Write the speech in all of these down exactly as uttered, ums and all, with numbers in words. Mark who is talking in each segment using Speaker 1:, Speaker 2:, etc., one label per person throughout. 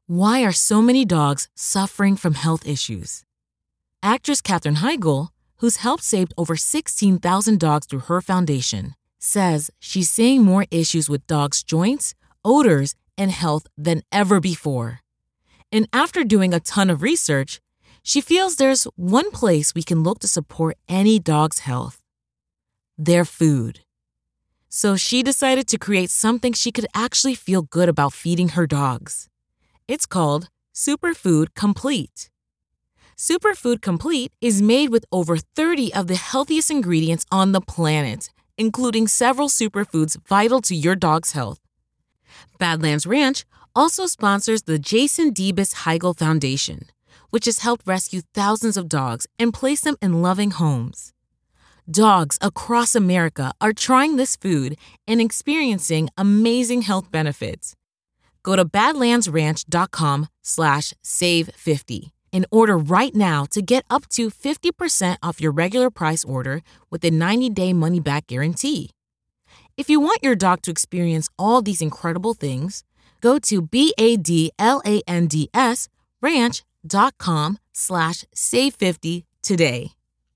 Speaker 1: Why are so many dogs suffering from health issues? Actress Katherine Heigl, who's helped save over sixteen thousand dogs through her foundation, says she's seeing more issues with dogs' joints, odors, and health than ever before. And after doing a ton of research, she feels there's one place we can look to support any dog's health: their food. So she decided to create something she could actually feel good about feeding her dogs. It's called Superfood Complete. Superfood Complete is made with over thirty of the healthiest ingredients on the planet, including several superfoods vital to your dog's health. Badlands Ranch also sponsors the Jason Debus Heigl Foundation, which has helped rescue thousands of dogs and place them in loving homes. Dogs across America are trying this food and experiencing amazing health benefits. Go to badlandsranch.com slash save 50 and order right now to get up to fifty percent off your regular price order with a ninety-day money-back guarantee. If you want your dog to experience all these incredible things, go to B-A-D-L-A-N-D-S ranch.com slash save 50 today.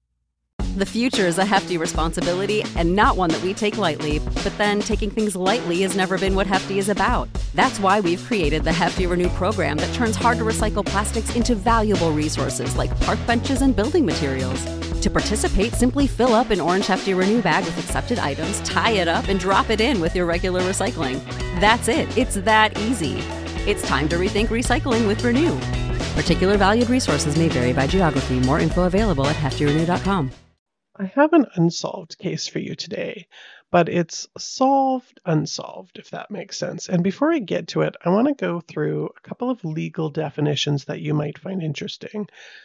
Speaker 2: The future is a hefty responsibility and not one that we take lightly, but then taking things lightly has never been what Hefty is about. That's why we've created the Hefty Renew program that turns hard-to-recycle plastics into valuable resources like park benches and building materials. To participate, simply fill up an orange Hefty Renew bag with accepted items, tie it up, and drop it in with your regular recycling. That's it. It's that easy. It's time to rethink recycling with Renew. Particular valued resources may vary by geography. More info available at hefty renew dot com.
Speaker 3: I have an unsolved case for you today, but it's solved unsolved, if that makes sense. And before I get to it, I want to go through a couple of legal definitions that you might find interesting,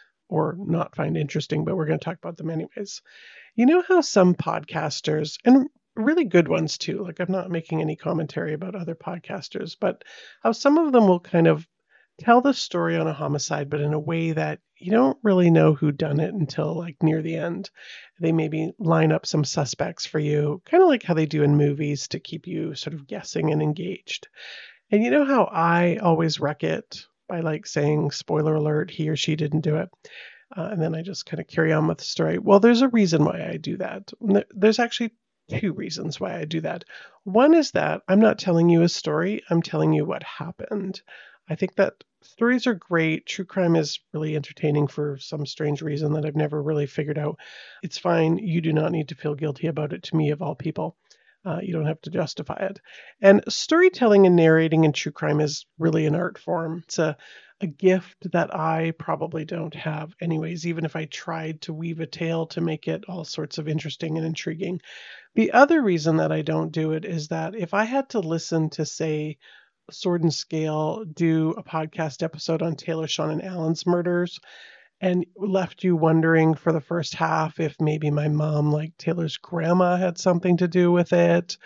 Speaker 3: or not find interesting, but we're going to talk about them anyways. You know how some podcasters, and really good ones too, like I'm not making any commentary about other podcasters, but how some of them will kind of tell the story on a homicide, but in a way that you don't really know who done it until like near the end. They maybe line up some suspects for you, kind of like how they do in movies to keep you sort of guessing and engaged. And you know how I always wreck it by like saying, spoiler alert, he or she didn't do it. Uh, and then I just kind of carry on with the story. Well, there's a reason why I do that. There's actually two reasons why I do that. One is that I'm not telling you a story. I'm telling you what happened. I think that stories are great. True crime is really entertaining for some strange reason that I've never really figured out. It's fine. You do not need to feel guilty about it, to me, of all people. Uh, you don't have to justify it. And storytelling and narrating in true crime is really an art form. It's a, a gift that I probably don't have anyways, even if I tried to weave a tale to make it all sorts of interesting and intriguing. The other reason that I don't do it is that if I had to listen to, say, Sword and Scale do a podcast episode on Taylor, Sean, and Alan's murders and left you wondering for the first half if maybe my mom, like Taylor's grandma, had something to do with it,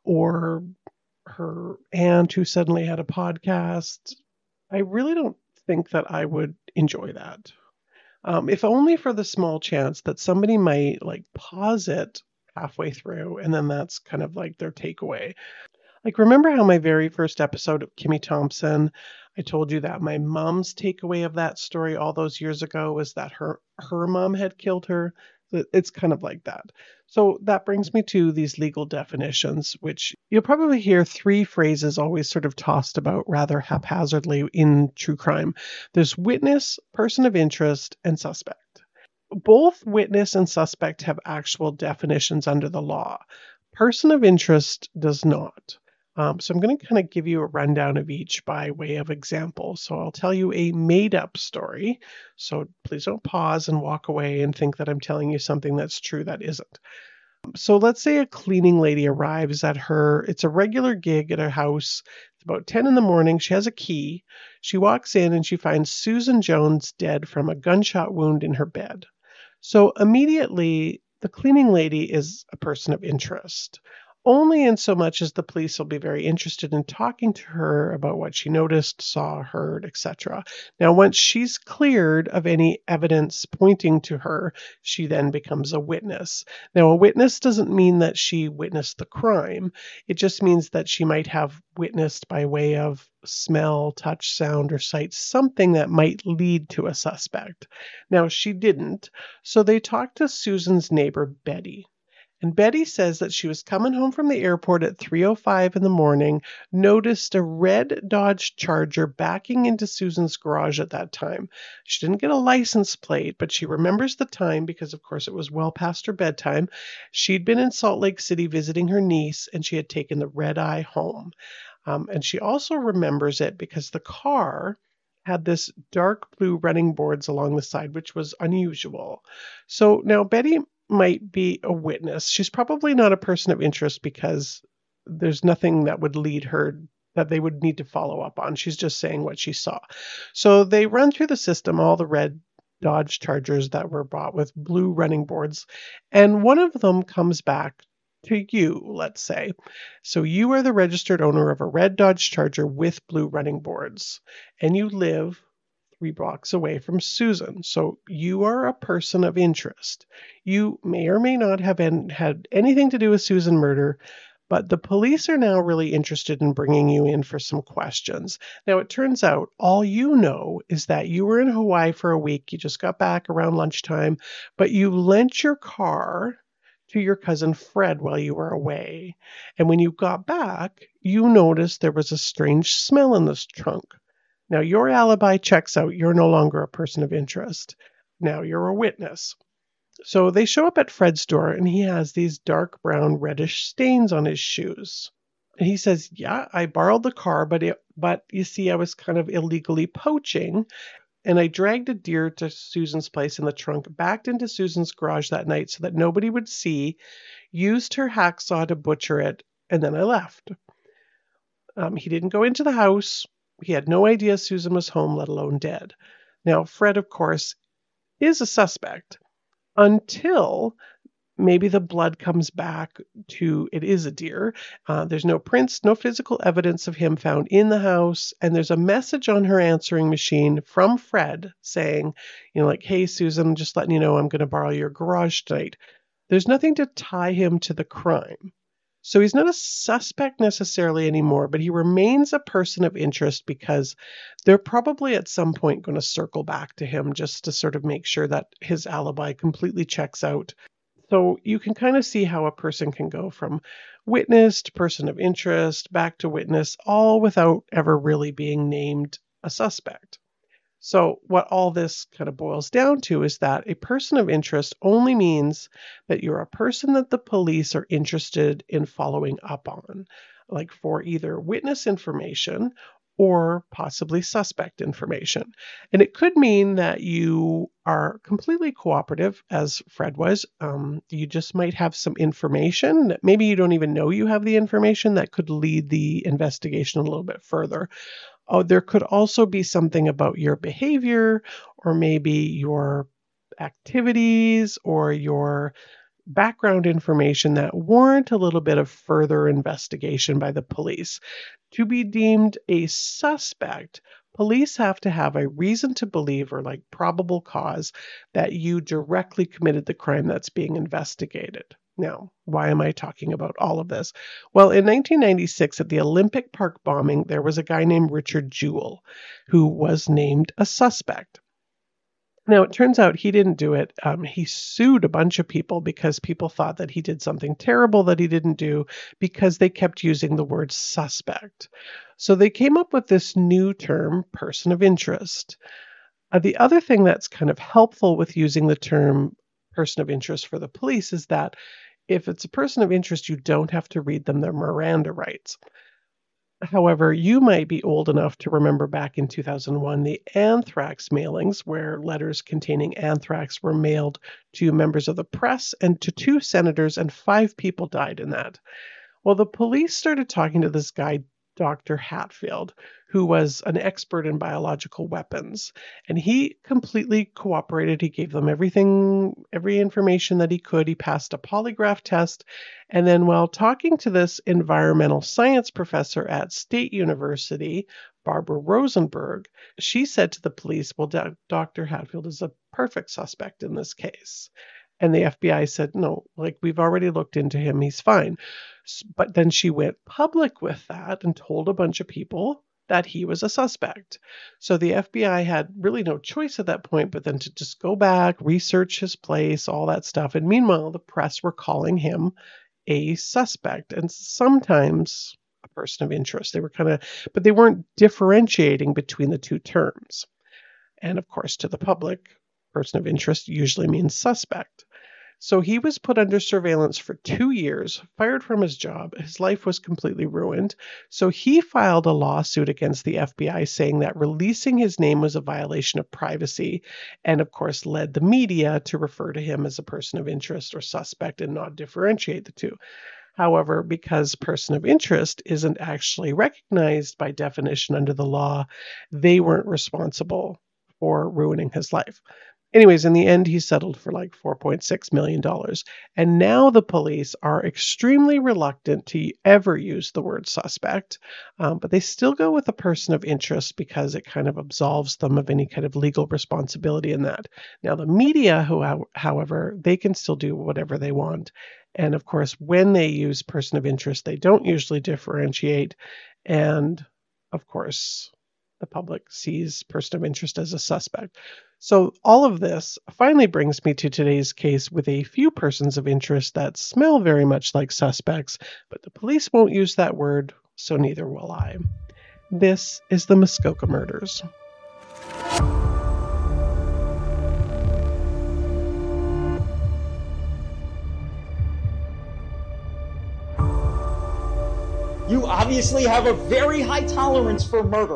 Speaker 3: or her aunt who suddenly had a podcast, I really don't think that I would enjoy that. Um, if only for the small chance that somebody might like pause it halfway through and then that's kind of like their takeaway. Like, remember how my very first episode of Kimmy Thompson, I told you that my mom's takeaway of that story all those years ago was that her her mom had killed her? It's kind of like that. So that brings me to these legal definitions, which you'll probably hear three phrases always sort of tossed about rather haphazardly in true crime. There's witness, person of interest, and suspect. Both witness and suspect have actual definitions under the law. Person of interest does not. Um, so I'm going to kind of give you a rundown of each by way of example. So I'll tell you a made-up story. So please don't pause and walk away and think that I'm telling you something that's true that isn't. So let's say a cleaning lady arrives at her, it's a regular gig at her house. It's about ten in the morning. She has a key. She walks in and she finds Susan Jones dead from a gunshot wound in her bed. So immediately, the cleaning lady is a person of interest. only in so much as the police will be very interested in talking to her about what she noticed, saw, heard, et cetera. Now, once she's cleared of any evidence pointing to her, she then becomes a witness. Now, a witness doesn't mean that she witnessed the crime. It just means that she might have witnessed by way of smell, touch, sound, or sight, something that might lead to a suspect. Now, she didn't, so they talked to Susan's neighbor, Betty. And Betty says that she was coming home from the airport at three oh five in the morning, noticed a red Dodge Charger backing into Susan's garage at that time. She didn't get a license plate, but she remembers the time because, of course, it was well past her bedtime. She'd been in Salt Lake City visiting her niece, and she had taken the red eye home. Um, and she also remembers it because the car had this dark blue running boards along the side, which was unusual. So now Betty might be a witness. She's probably not a person of interest because there's nothing that would lead her that they would need to follow up on. She's just saying what she saw. So they run through the system, all the red Dodge Chargers that were bought with blue running boards, and one of them comes back to you, let's say. So you are the registered owner of a red Dodge Charger with blue running boards, and you live three blocks away from Susan. So you are a person of interest. You may or may not have en- had anything to do with Susan murder, but the police are now really interested in bringing you in for some questions. Now, it turns out all you know is that you were in Hawaii for a week. You just got back around lunchtime, but you lent your car to your cousin Fred while you were away. And when you got back, you noticed there was a strange smell in this trunk. Now, your alibi checks out. You're no longer a person of interest. Now you're a witness. So they show up at Fred's door, and he has these dark brown reddish stains on his shoes. And he says, yeah, I borrowed the car, but it, but you see, I was kind of illegally poaching, and I dragged a deer to Susan's place in the trunk, backed into Susan's garage that night so that nobody would see, used her hacksaw to butcher it, and then I left. Um, he didn't go into the house. He had no idea Susan was home, let alone dead. Now, Fred, of course, is a suspect until maybe the blood comes back to it is a deer. Uh, there's no prints, no physical evidence of him found in the house. And there's a message on her answering machine from Fred saying, you know, like, hey, Susan, just letting you know I'm going to borrow your garage tonight. There's nothing to tie him to the crime. So he's not a suspect necessarily anymore, but he remains a person of interest because they're probably at some point going to circle back to him just to sort of make sure that his alibi completely checks out. So you can kind of see how a person can go from witness to person of interest, back to witness, all without ever really being named a suspect. So what all this kind of boils down to is that a person of interest only means that you're a person that the police are interested in following up on, like for either witness information or possibly suspect information. And it could mean that you are completely cooperative, as Fred was. Um, you just might have some information that maybe you don't even know you have the information that could lead the investigation a little bit further. Oh, there could also be something about your behavior or maybe your activities or your background information that warrant a little bit of further investigation by the police. To be deemed a suspect, police have to have a reason to believe or like probable cause that you directly committed the crime that's being investigated. Now, why am I talking about all of this? Well, in nineteen ninety-six, at the Olympic Park bombing, there was a guy named Richard Jewell who was named a suspect. Now, it turns out he didn't do it. Um, he sued a bunch of people because people thought that he did something terrible that he didn't do because they kept using the word suspect. So they came up with this new term, person of interest. Uh, the other thing that's kind of helpful with using the term person of interest for the police is that if it's a person of interest, you don't have to read them their Miranda rights. However, you might be old enough to remember back in two thousand one the anthrax mailings, where letters containing anthrax were mailed to members of the press and to two senators, and five people died in that. Well, the police started talking to this guy, Doctor Hatfield, who was an expert in biological weapons. And he completely cooperated. He gave them everything, every information that he could. He passed a polygraph test. And then while talking to this environmental science professor at State University, Barbara Rosenberg, she said to the police, well, Doctor Hatfield is a perfect suspect in this case. And the F B I said, no, like we've already looked into him. He's fine. But then she went public with that and told a bunch of people that he was a suspect. So the F B I had really no choice at that point, but then to just go back, research his place, all that stuff. And meanwhile, the press were calling him a suspect and sometimes a person of interest. They were kind of, but they weren't differentiating between the two terms. And of course, to the public, person of interest usually means suspect. So he was put under surveillance for two years, fired from his job. His life was completely ruined. So he filed a lawsuit against the F B I saying that releasing his name was a violation of privacy and, of course, led the media to refer to him as a person of interest or suspect and not differentiate the two. However, because person of interest isn't actually recognized by definition under the law, they weren't responsible for ruining his life. Anyways, in the end, he settled for like four point six million dollars. And now the police are extremely reluctant to ever use the word suspect, um, but they still go with a person of interest because it kind of absolves them of any kind of legal responsibility in that. Now, the media, who, however, they can still do whatever they want. And of course, when they use person of interest, they don't usually differentiate. And of course, the public sees person of interest as a suspect. So all of this finally brings me to today's case with a few persons of interest that smell very much like suspects, but the police won't use that word, so neither will I. This is the Muskoka murders.
Speaker 4: You obviously have a very high tolerance for murder.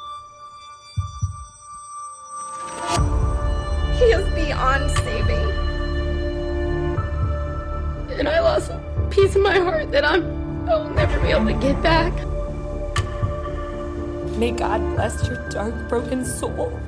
Speaker 5: He is beyond saving. And I lost a piece of my heart that I'm, I'll never be able to get back.
Speaker 6: May God bless your dark, broken soul.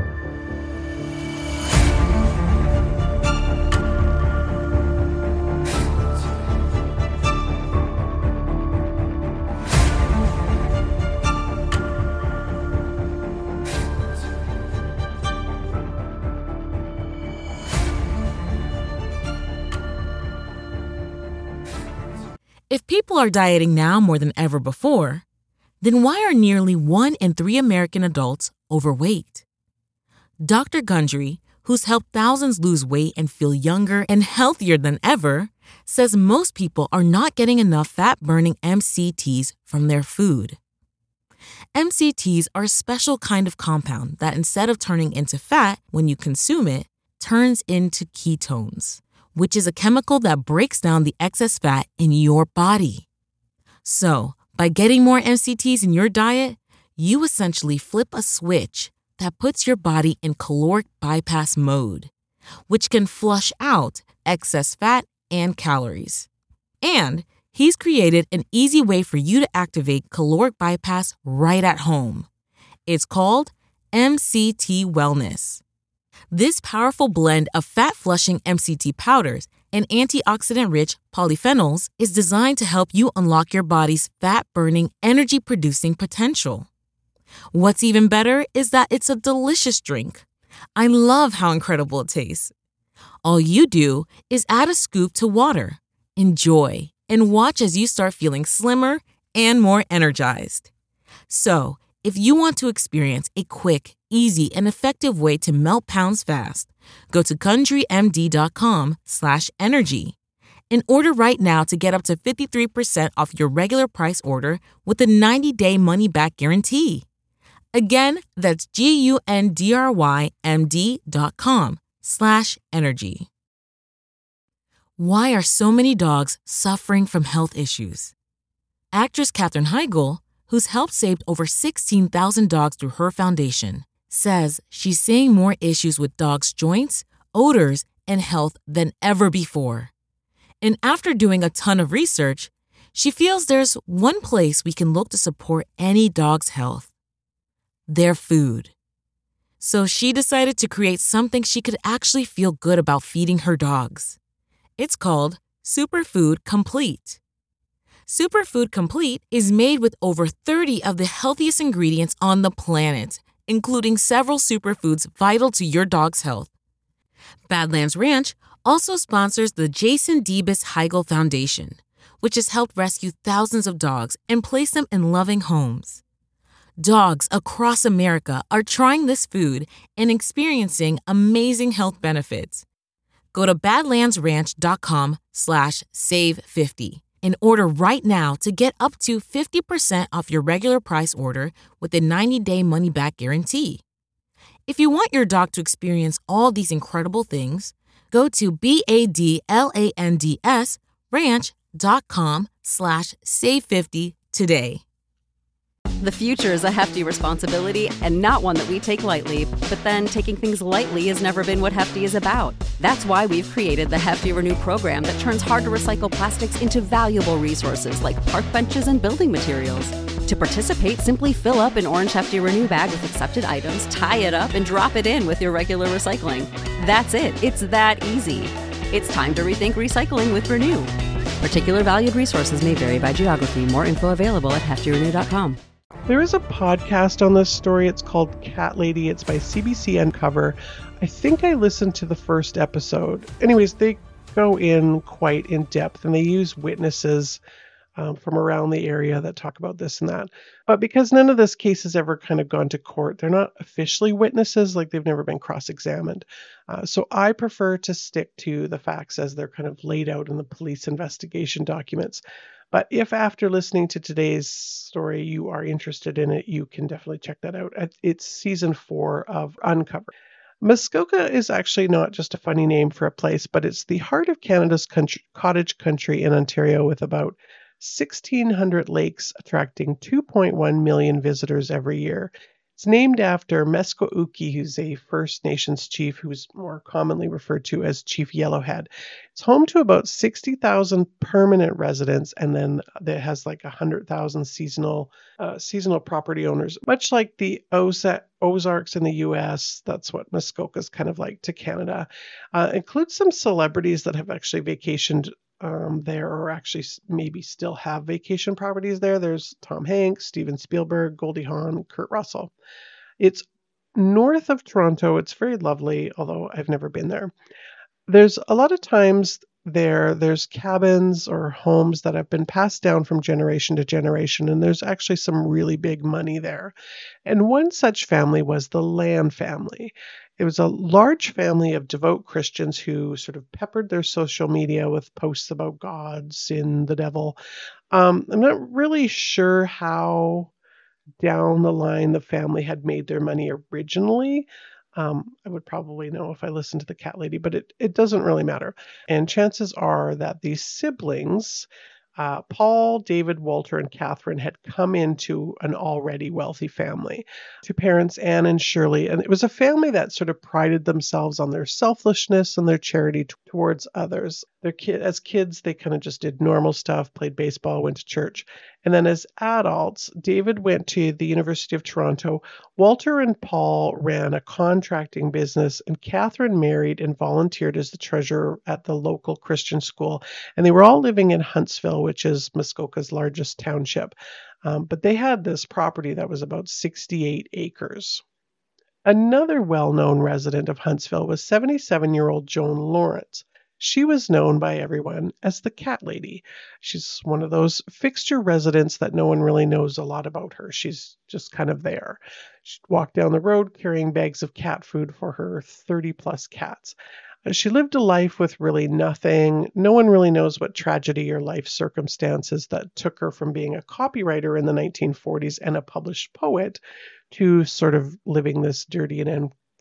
Speaker 1: If people are dieting now more than ever before, then why are nearly one in three American adults overweight? Doctor Gundry, who's helped thousands lose weight and feel younger and healthier than ever, says most people are not getting enough fat-burning M C Ts from their food. M C Ts are a special kind of compound that instead of turning into fat when you consume it, turns into ketones, which is a chemical that breaks down the excess fat in your body. So, by getting more M C Ts in your diet, you essentially flip a switch that puts your body in caloric bypass mode, which can flush out excess fat and calories. And he's created an easy way for you to activate caloric bypass right at home. It's called M C T Wellness. This powerful blend of fat-flushing M C T powders and antioxidant-rich polyphenols is designed to help you unlock your body's fat-burning, energy-producing potential. What's even better is that it's a delicious drink. I love how incredible it tastes. All you do is add a scoop to water, enjoy, and watch as you start feeling slimmer and more energized. So, if you want to experience a quick, easy, and effective way to melt pounds fast, go to GundryMD.com slash energy and order right now to get up to fifty-three percent off your regular price order with a ninety-day money-back guarantee. Again, that's G-U-N-D-R-Y-M-D.com slash energy. Why are so many dogs suffering from health issues? Actress Katherine Heigl, who's helped save over sixteen thousand dogs through her foundation, says she's seeing more issues with dogs' joints, odors, and health than ever before. And after doing a ton of research, She feels there's one place we can look to support any dog's health: their food. So she decided to create something she could actually feel good about feeding her dogs. It's called Superfood Complete. Superfood Complete is made with over thirty of the healthiest ingredients on the planet, including several superfoods vital to your dog's health. Badlands Ranch also sponsors the Jason Debus Heigl Foundation, which has helped rescue thousands of dogs and place them in loving homes. Dogs across America are trying this food and experiencing amazing health benefits. Go to badlandsranch.com slash save 50 and order right now to get up to fifty percent off your regular price order with a ninety-day money-back guarantee. If you want your dog to experience all these incredible things, go to B-A-D-L-A-N-D-S ranch.com slash save 50 today.
Speaker 2: The future is a hefty responsibility and not one that we take lightly, but then taking things lightly has never been what Hefty is about. That's why we've created the Hefty Renew program that turns hard-to-recycle plastics into valuable resources like park benches and building materials. To participate, simply fill up an orange Hefty Renew bag with accepted items, tie it up, and drop it in with your regular recycling. That's it. It's that easy. It's time to rethink recycling with Renew. Particular valued resources may vary by geography. More info available at hefty renew dot com.
Speaker 3: There is a podcast on this story. It's called Cat Lady. It's by C B C Uncover. I think I listened to the first episode. Anyways, they go in quite in depth and they use witnesses um, from around the area that talk about this and that. But because none of this case has ever kind of gone to court, they're not officially witnesses, like they've never been cross-examined. Uh, so I prefer to stick to the facts as they're kind of laid out in the police investigation documents. But if after listening to today's story you are interested in it, you can definitely check that out. It's season four of Uncover. Muskoka is actually not just a funny name for a place, but it's the heart of Canada's country, cottage country in Ontario, with about sixteen hundred lakes attracting two point one million visitors every year. It's named after Meskoouki, who's a First Nations chief who's more commonly referred to as Chief Yellowhead. It's home to about sixty thousand permanent residents, and then it has like one hundred thousand seasonal uh, seasonal property owners. Much like the Oza- Ozarks in the U S, that's what Muskoka's kind of like to Canada. Uh, includes some celebrities that have actually vacationed um, there, or actually maybe still have vacation properties there. There's Tom Hanks, Steven Spielberg, Goldie Hawn, Kurt Russell. It's north of Toronto. It's very lovely, although I've never been there. There's a lot of times there, there's cabins or homes that have been passed down from generation to generation, and there's actually some really big money there. And one such family was the Land family. It was a large family of devout Christians who sort of peppered their social media with posts about God, sin, the devil. Um, I'm not really sure how down the line the family had made their money originally. Um, I would probably know if I listened to the Cat Lady, but it, it doesn't really matter. And chances are that these siblings, uh, Paul, David, Walter, and Catherine, had come into an already wealthy family. Two parents, Anne and Shirley, and it was a family that sort of prided themselves on their selflessness and their charity t- towards others. Their kid, as kids, they kind of just did normal stuff, played baseball, went to church. And then as adults, David went to the University of Toronto. Walter and Paul ran a contracting business, and Catherine married and volunteered as the treasurer at the local Christian school. And they were all living in Huntsville, which is Muskoka's largest township. Um, but they had this property that was about sixty-eight acres. Another well-known resident of Huntsville was seventy-seven-year-old Joan Lawrence. She was known by everyone as the Cat Lady. She's one of those fixture residents that no one really knows a lot about her. She's just kind of there. She'd walk down the road carrying bags of cat food for her thirty-plus cats. She lived a life with really nothing. No one really knows what tragedy or life circumstances that took her from being a copywriter in the nineteen forties and a published poet to sort of living this dirty and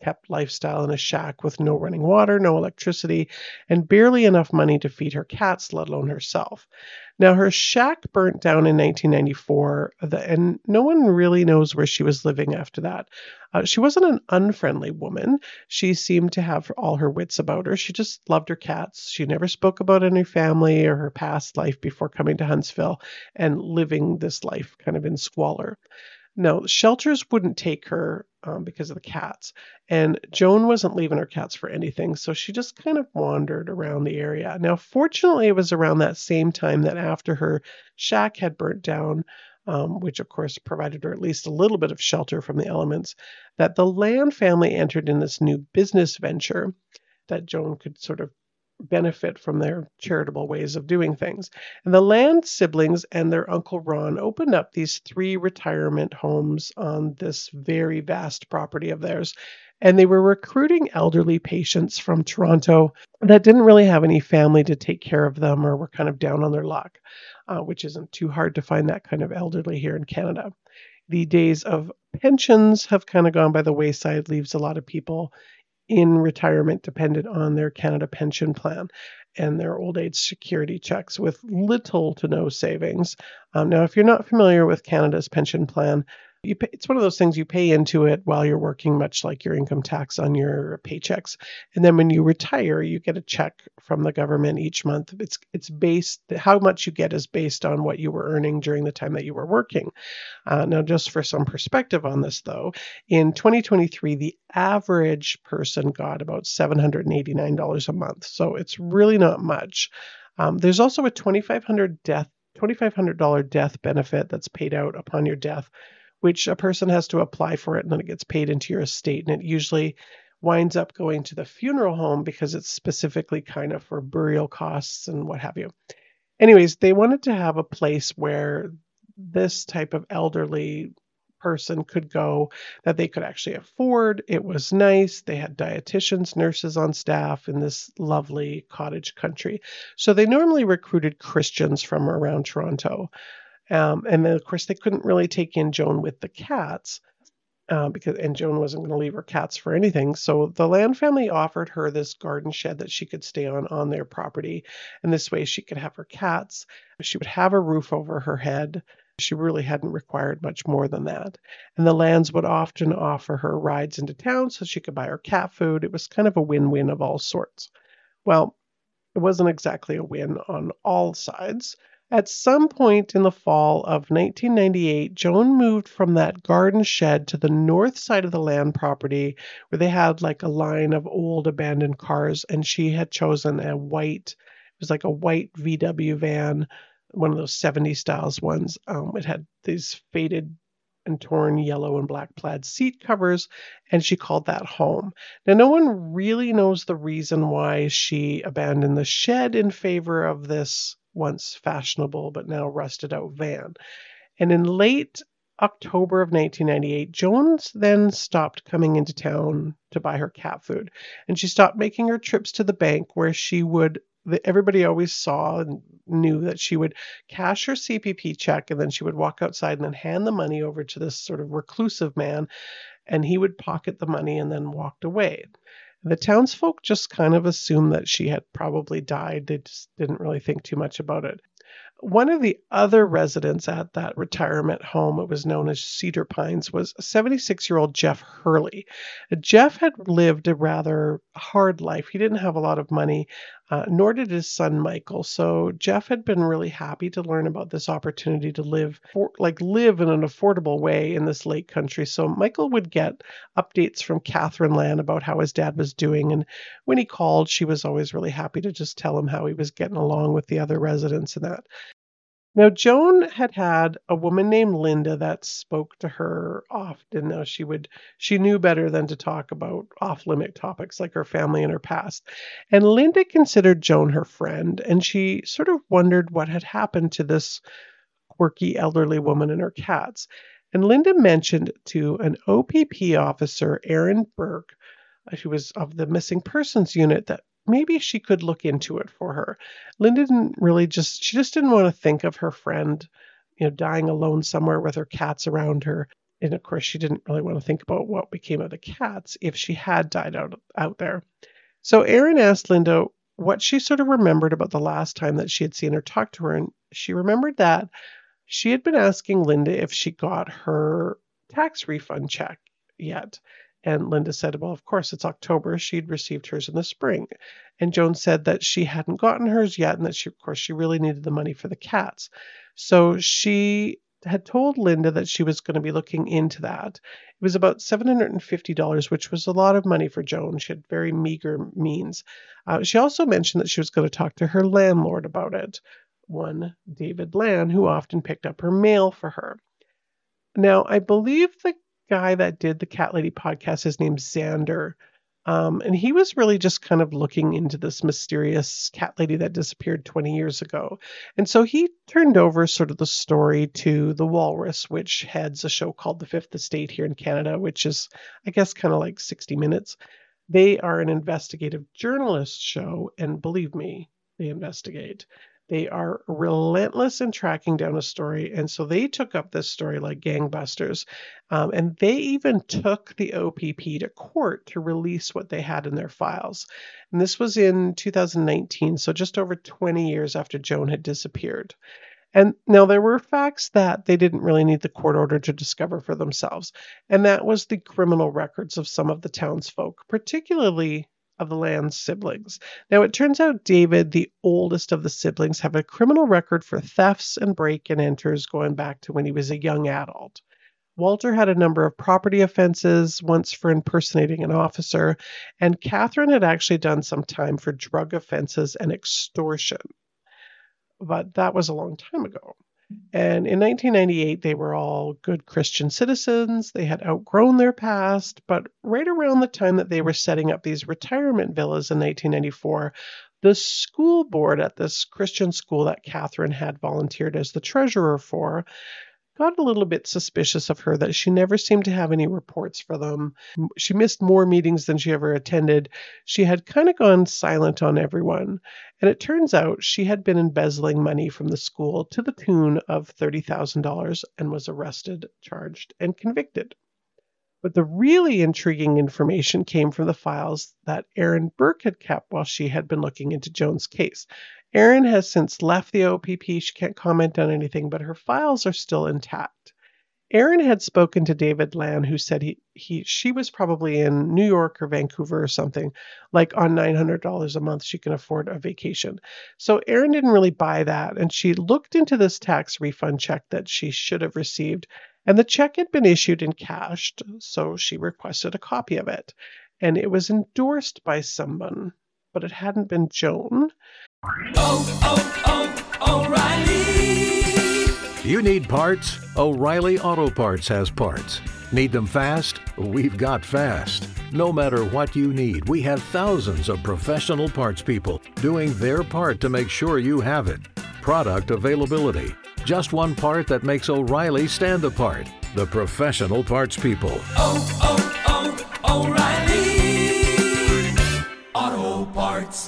Speaker 3: kept lifestyle in a shack with no running water, no electricity, and barely enough money to feed her cats, let alone herself. Now, her shack burnt down in nineteen ninety-four, and no one really knows where she was living after that. Uh, she wasn't an unfriendly woman. She seemed to have all her wits about her. She just loved her cats. She never spoke about any family or her past life before coming to Huntsville and living this life kind of in squalor. No, shelters wouldn't take her um, because of the cats. And Joan wasn't leaving her cats for anything, so she just kind of wandered around the area. Now, fortunately, it was around that same time that after her shack had burnt down, um, which of course provided her at least a little bit of shelter from the elements, that the Land family entered in this new business venture that Joan could sort of benefit from their charitable ways of doing things. And the Land siblings and their Uncle Ron opened up these three retirement homes on this very vast property of theirs. And they were recruiting elderly patients from Toronto that didn't really have any family to take care of them or were kind of down on their luck, uh, which isn't too hard to find that kind of elderly here in Canada. The days of pensions have kind of gone by the wayside, leaves a lot of people in retirement dependent on their Canada Pension Plan and their old age security checks with little to no savings. Um, now, if you're not familiar with Canada's pension plan, you pay, it's one of those things you pay into it while you're working, much like your income tax on your paychecks. And then when you retire, you get a check from the government each month. It's it's based, how much you get is based on what you were earning during the time that you were working. Uh, now, just for some perspective on this, though, in twenty twenty-three, the average person got about seven hundred eighty-nine dollars a month. So it's really not much. Um, there's also a twenty-five hundred dollars death, twenty-five hundred dollars death benefit that's paid out upon your death, which a person has to apply for it, and then it gets paid into your estate. And it usually winds up going to the funeral home because it's specifically kind of for burial costs and what have you. Anyways, they wanted to have a place where this type of elderly person could go that they could actually afford. It was nice. They had dietitians, nurses on staff in this lovely cottage country. So they normally recruited Christians from around Toronto. Um, and then, of course, they couldn't really take in Joan with the cats uh, because, and Joan wasn't going to leave her cats for anything. So the Land family offered her this garden shed that she could stay on on their property. And this way she could have her cats. She would have a roof over her head. She really hadn't required much more than that. And the Lands would often offer her rides into town so she could buy her cat food. It was kind of a win-win of all sorts. Well, it wasn't exactly a win on all sides. At some point in the fall of nineteen ninety-eight, Joan moved from that garden shed to the north side of the Land property where they had like a line of old abandoned cars, and she had chosen a white, it was like a white V W van, one of those seventies styles ones. Um, it had these faded and torn yellow and black plaid seat covers, and she called that home. Now, no one really knows the reason why she abandoned the shed in favor of this once fashionable but now rusted out van. And in late October of nineteen ninety-eight, Jones then stopped coming into town to buy her cat food, and she stopped making her trips to the bank where she would, everybody always saw and knew that she would cash her C P P check, and then she would walk outside and then hand the money over to this sort of reclusive man, and he would pocket the money and then walked away. The townsfolk just kind of assumed that she had probably died. They just didn't really think too much about it. One of the other residents at that retirement home, it was known as Cedar Pines, was seventy-six-year-old Jeff Hurley. Jeff had lived a rather hard life. He didn't have a lot of money, uh, nor did his son Michael. So Jeff had been really happy to learn about this opportunity to live, for, like live in an affordable way in this lake country. So Michael would get updates from Catherine Land about how his dad was doing. And when he called, she was always really happy to just tell him how he was getting along with the other residents and that. Now, Joan had had a woman named Linda that spoke to her often. Now, she would, she knew better than to talk about off-limit topics like her family and her past. And Linda considered Joan her friend, and she sort of wondered what had happened to this quirky elderly woman and her cats. And Linda mentioned to an O P P officer, Aaron Burke, who was of the missing persons unit, that maybe she could look into it for her. Linda didn't really just, she just didn't want to think of her friend, you know, dying alone somewhere with her cats around her. And of course, she didn't really want to think about what became of the cats if she had died out, out there. So Erin asked Linda what she sort of remembered about the last time that she had seen her talk to her. And she remembered that she had been asking Linda if she got her tax refund check yet. And Linda said, well, of course, it's October. She'd received hers in the spring. And Joan said that she hadn't gotten hers yet and that, she, of course, she really needed the money for the cats. So she had told Linda that she was going to be looking into that. It was about seven hundred fifty dollars, which was a lot of money for Joan. She had very meager means. Uh, she also mentioned that she was going to talk to her landlord about it, one David Land, who often picked up her mail for her. Now, I believe the guy that did the Cat Lady podcast, his name's Xander, um, and he was really just kind of looking into this mysterious cat lady that disappeared twenty years ago. And so he turned over sort of the story to The Walrus, which heads a show called The Fifth Estate here in Canada, which is, I guess, kind of like sixty minutes. They are an investigative journalist show, and believe me, they investigate. They are relentless in tracking down a story, and so they took up this story like gangbusters. Um, and they even took the O P P to court to release what they had in their files. And this was in two thousand nineteen, so just over twenty years after Joan had disappeared. And now there were facts that they didn't really need the court order to discover for themselves, and that was the criminal records of some of the townsfolk, particularly of the Land's siblings. Now, it turns out David, the oldest of the siblings, have a criminal record for thefts and break-and-enters going back to when he was a young adult. Walter had a number of property offenses, once for impersonating an officer, and Catherine had actually done some time for drug offenses and extortion. But that was a long time ago. And in nineteen ninety-eight, they were all good Christian citizens. They had outgrown their past, but right around the time that they were setting up these retirement villas in nineteen ninety-four, the school board at this Christian school that Catherine had volunteered as the treasurer for got a little bit suspicious of her, that she never seemed to have any reports for them. She missed more meetings than she ever attended. She had kind of gone silent on everyone. And it turns out she had been embezzling money from the school to the tune of thirty thousand dollars and was arrested, charged, and convicted. But the really intriguing information came from the files that Erin Burke had kept while she had been looking into Joan's case. Erin has since left the O P P. She can't comment on anything, but her files are still intact. Erin had spoken to David Land, who said he, he she was probably in New York or Vancouver or something, like on nine hundred dollars a month she can afford a vacation. So Erin didn't really buy that, and she looked into this tax refund check that she should have received, and the check had been issued and cashed, so she requested a copy of it. And it was endorsed by someone, but it hadn't been Joan.
Speaker 7: Oh, oh, oh, O'Reilly!
Speaker 8: You need parts? O'Reilly Auto Parts has parts. Need them fast? We've got fast. No matter what you need, we have thousands of professional parts people doing their part to make sure you have it. Product availability. Just one part that makes O'Reilly stand apart. The professional parts people.
Speaker 7: Oh, oh, oh, O'Reilly Auto Parts.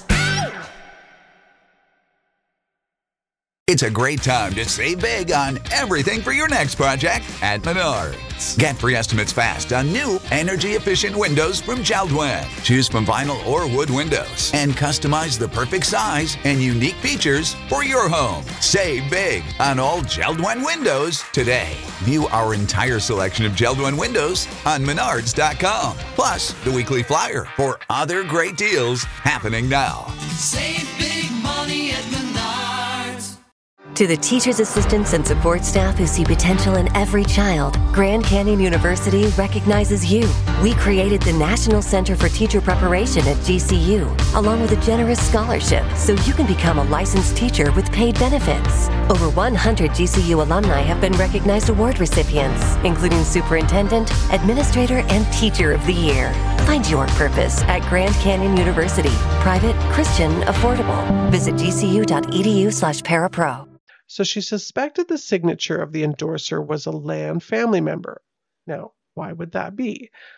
Speaker 9: It's a great time to save big on everything for your next project at Menards. Get free estimates fast on new energy-efficient windows from JELD-WEN. Choose from vinyl or wood windows and customize the perfect size and unique features for your home. Save big on all JELD-WEN windows today. View our entire selection of JELD-WEN windows on Menards dot com. Plus, the weekly flyer for other great deals happening now.
Speaker 7: Save big money at Menards.
Speaker 10: To the teachers, assistants, and support staff who see potential in every child, Grand Canyon University recognizes you. We created the National Center for Teacher Preparation at G C U, along with a generous scholarship, so you can become a licensed teacher with paid benefits. Over one hundred G C U alumni have been recognized award recipients, including Superintendent, Administrator, and Teacher of the Year. Find your purpose at Grand Canyon University. Private, Christian, affordable. Visit gcu.edu slash parapro.
Speaker 3: So she suspected the signature of the endorser was a Land family member. Now, why would that be?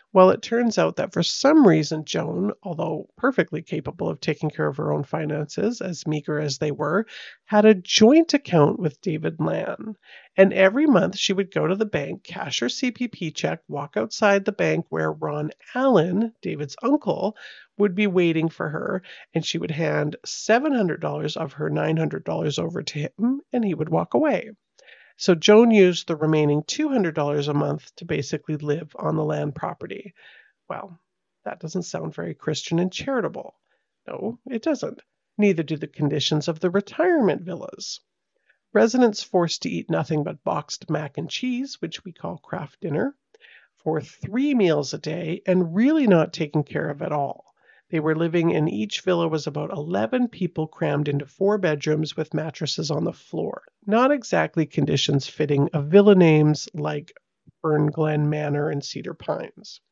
Speaker 3: Well, it turns out that for some reason, Joan, although perfectly capable of taking care of her own finances, as meager as they were, had a joint account with David Lan. And every month she would go to the bank, cash her C P P check, walk outside the bank where Ron Allen, David's uncle, would be waiting for her, and she would hand seven hundred dollars of her nine hundred dollars over to him, and he would walk away. So Joan used the remaining two hundred dollars a month to basically live on the land property. Well, that doesn't sound very Christian and charitable. No, it doesn't. Neither do the conditions of the retirement villas. Residents forced to eat nothing but boxed mac and cheese, which we call Kraft dinner, for three meals a day, and really not taken care of at all. They were living in each villa was about eleven people crammed into four bedrooms with mattresses on the floor. Not exactly conditions fitting of villa names like Fern Glen Manor and Cedar Pines.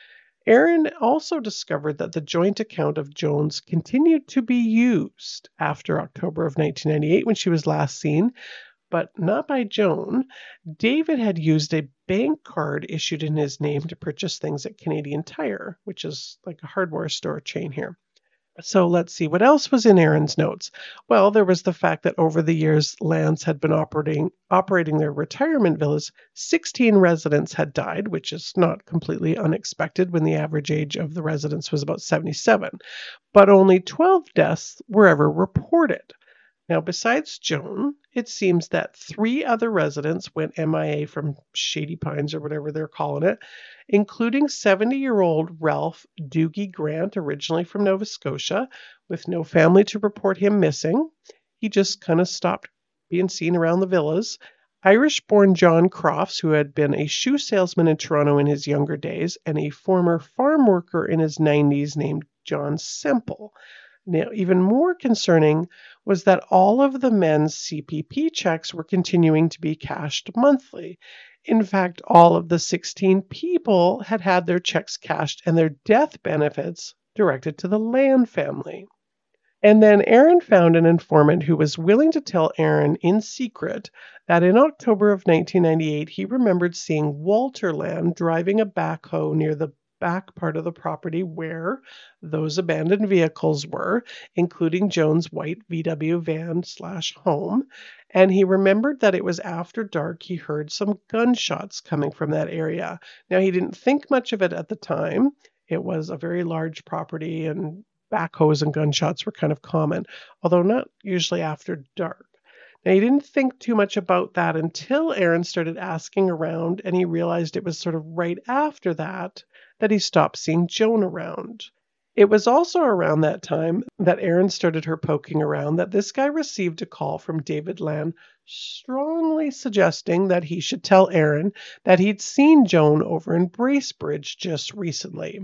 Speaker 3: Aaron also discovered that the joint account of Joan's continued to be used after October of nineteen ninety-eight when she was last seen, but not by Joan. David had used a bank card issued in his name to purchase things at Canadian Tire, which is like a hardware store chain here. So let's see, what else was in Aaron's notes? Well, there was the fact that over the years, Lands had been operating operating their retirement villas. sixteen residents had died, which is not completely unexpected when the average age of the residents was about seventy-seven. But only twelve deaths were ever reported. Now, besides Joan, it seems that three other residents went M I A from Shady Pines or whatever they're calling it, including seventy-year-old Ralph Doogie Grant, originally from Nova Scotia, with no family to report him missing. He just kind of stopped being seen around the villas. Irish-born John Crofts, who had been a shoe salesman in Toronto in his younger days, and a former farm worker in his nineties named John Semple. Now, even more concerning was that all of the men's C P P checks were continuing to be cashed monthly. In fact, all of the sixteen people had had their checks cashed and their death benefits directed to the Land family. And then Aaron found an informant who was willing to tell Aaron in secret that in October of nineteen ninety-eight, he remembered seeing Walter Land driving a backhoe near the back part of the property where those abandoned vehicles were, including Joan's white V W van slash home. And he remembered that it was after dark he heard some gunshots coming from that area. Now, he didn't think much of it at the time. It was a very large property and backhoes and gunshots were kind of common, although not usually after dark. Now, he didn't think too much about that until Aaron started asking around, and he realized it was sort of right after that that he stopped seeing Joan around. It was also around that time that Aaron started her poking around that this guy received a call from David Lan strongly suggesting that he should tell Aaron that he'd seen Joan over in Bracebridge just recently.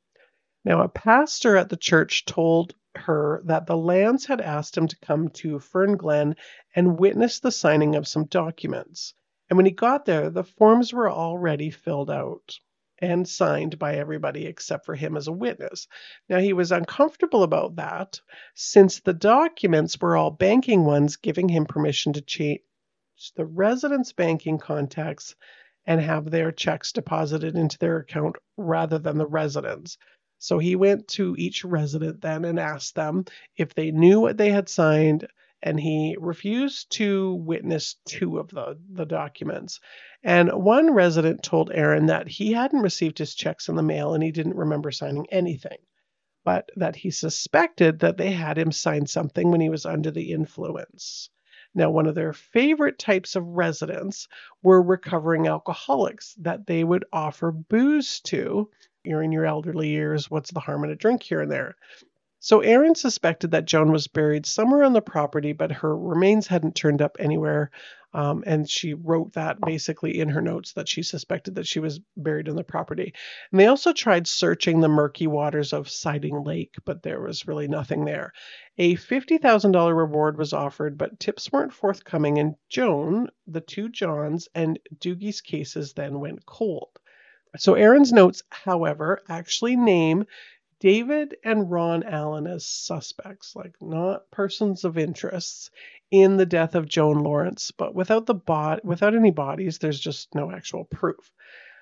Speaker 3: Now, a pastor at the church told her that the Lands had asked him to come to Fern Glen and witness the signing of some documents. And when he got there, the forms were already filled out and signed by everybody except for him as a witness. Now, he was uncomfortable about that since the documents were all banking ones giving him permission to change the residents' banking contacts and have their checks deposited into their account rather than the residents. So he went to each resident then and asked them if they knew what they had signed, and he refused to witness two of the, the documents. And one resident told Aaron that he hadn't received his checks in the mail and he didn't remember signing anything, but that he suspected that they had him sign something when he was under the influence. Now, one of their favorite types of residents were recovering alcoholics that they would offer booze to. You're in your elderly years, what's the harm in a drink here and there? So Aaron suspected that Joan was buried somewhere on the property, but her remains hadn't turned up anywhere. Um, and she wrote that basically in her notes that she suspected that she was buried on the property. And they also tried searching the murky waters of Siding Lake, but there was really nothing there. A fifty thousand dollars reward was offered, but tips weren't forthcoming, and Joan, the two Johns, and Doogie's cases then went cold. So Aaron's notes, however, actually name David and Ron Allen as suspects, like not persons of interest, in the death of Joan Lawrence. But without the bod- without any bodies, there's just no actual proof.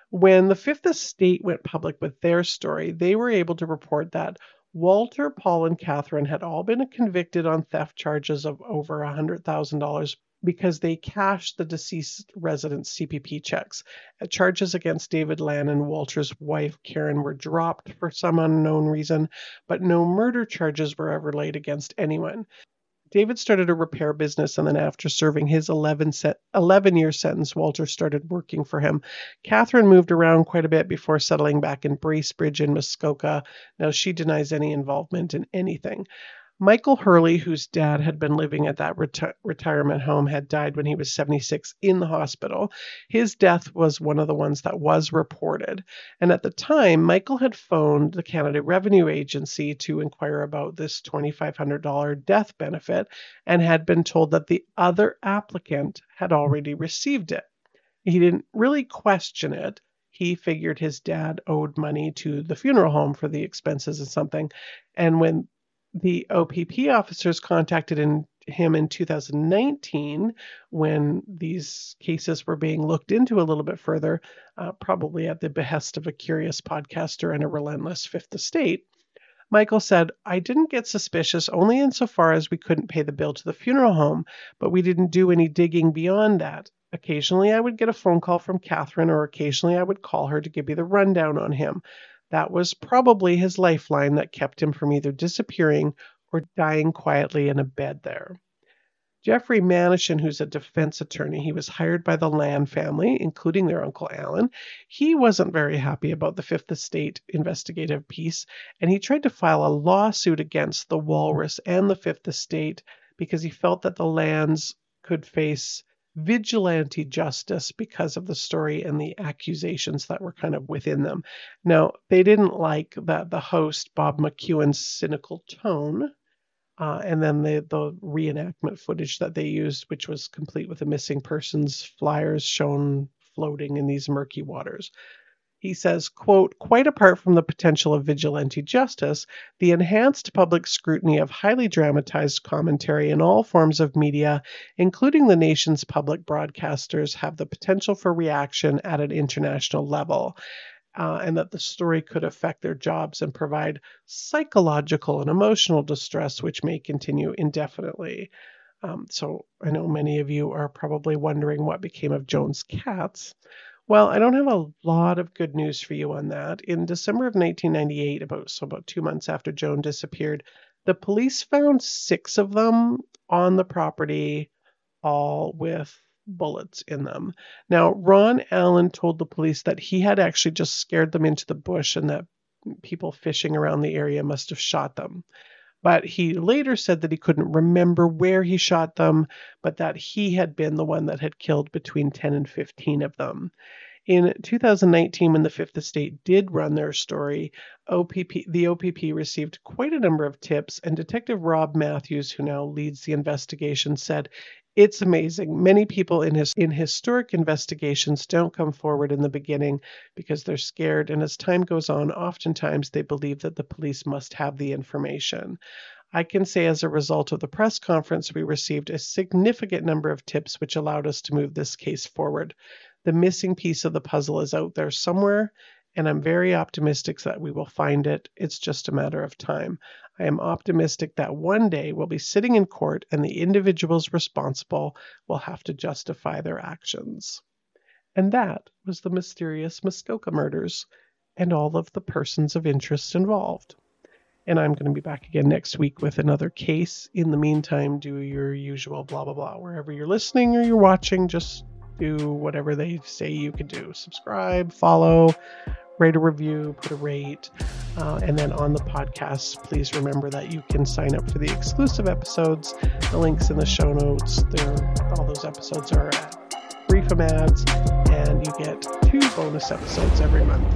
Speaker 3: When the Fifth Estate went public with their story, they were able to report that Walter, Paul, and Catherine had all been convicted on theft charges of over one hundred thousand dollars because they cashed the deceased resident's C P P checks. Charges against David Lannon, Walter's wife, Karen, were dropped for some unknown reason, but no murder charges were ever laid against anyone. David started a repair business, and then after serving his eleven-year sentence, Walter started working for him. Catherine moved around quite a bit before settling back in Bracebridge in Muskoka. Now, she denies any involvement in anything. Michael Hurley, whose dad had been living at that reti- retirement home, had died when he was seventy-six in the hospital. His death was one of the ones that was reported. And at the time, Michael had phoned the Canada Revenue Agency to inquire about this two thousand five hundred dollars death benefit and had been told that the other applicant had already received it. He didn't really question it. He figured his dad owed money to the funeral home for the expenses and something. And when the O P P officers contacted in, him in two thousand nineteen, when these cases were being looked into a little bit further, uh, probably at the behest of a curious podcaster and a relentless Fifth Estate, Michael said, "I didn't get suspicious only insofar as we couldn't pay the bill to the funeral home, but we didn't do any digging beyond that. Occasionally I would get a phone call from Catherine, or occasionally I would call her to give me the rundown on him. That was probably his lifeline that kept him from either disappearing or dying quietly in a bed there." Jeffrey Manishin, who's a defense attorney, he was hired by the Land family, including their Uncle Alan. He wasn't very happy about the Fifth Estate investigative piece, and he tried to file a lawsuit against the Walrus and the Fifth Estate because he felt that the Lands could face vigilante justice because of the story and the accusations that were kind of within them. Now, they didn't like that the host, Bob McEwen's cynical tone, uh, and then the, the reenactment footage that they used, which was complete with the missing persons flyers shown floating in these murky waters. He says, quote, "Quite apart from the potential of vigilante justice, the enhanced public scrutiny of highly dramatized commentary in all forms of media, including the nation's public broadcasters, have the potential for reaction at an international level, uh, and that the story could affect their jobs and provide psychological and emotional distress, which may continue indefinitely." Um, so I know many of you are probably wondering what became of Joan's cats. Well, I don't have a lot of good news for you on that. In December of nineteen ninety-eight, about so about two months after Joan disappeared, the police found six of them on the property, all with bullets in them. Now, Ron Allen told the police that he had actually just scared them into the bush and that people fishing around the area must have shot them. But he later said that he couldn't remember where he shot them, but that he had been the one that had killed between ten and fifteen of them. In two thousand nineteen, when the Fifth Estate did run their story, O P P, the O P P received quite a number of tips, and Detective Rob Matthews, who now leads the investigation, said, "It's amazing. Many people in his in historic investigations don't come forward in the beginning because they're scared, and as time goes on, oftentimes they believe that the police must have the information. I can say as a result of the press conference, we received a significant number of tips which allowed us to move this case forward. The missing piece of the puzzle is out there somewhere, and I'm very optimistic that we will find it. It's just a matter of time. I am optimistic that one day we'll be sitting in court and the individuals responsible will have to justify their actions." And that was the mysterious Muskoka murders and all of the persons of interest involved. And I'm going to be back again next week with another case. In the meantime, do your usual blah, blah, blah. Wherever you're listening or you're watching, just do whatever they say you can do. Subscribe, follow, rate a review, put a rate. Uh, and then on the podcast, please remember that you can sign up for the exclusive episodes. The link's in the show notes. There, all those episodes are at free from ads, and you get two bonus episodes every month.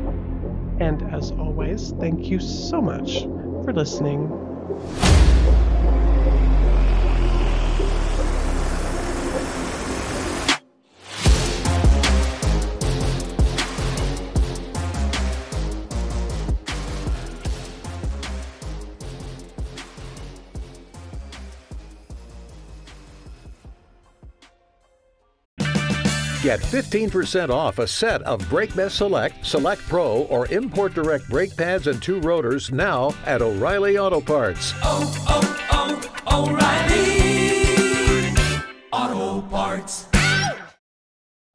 Speaker 3: And as always, thank you so much for listening.
Speaker 8: Get fifteen percent off a set of BrakeMess Select, Select Pro, or Import Direct brake pads and two rotors now at O'Reilly Auto Parts.
Speaker 7: Oh, oh, oh, O'Reilly Auto Parts.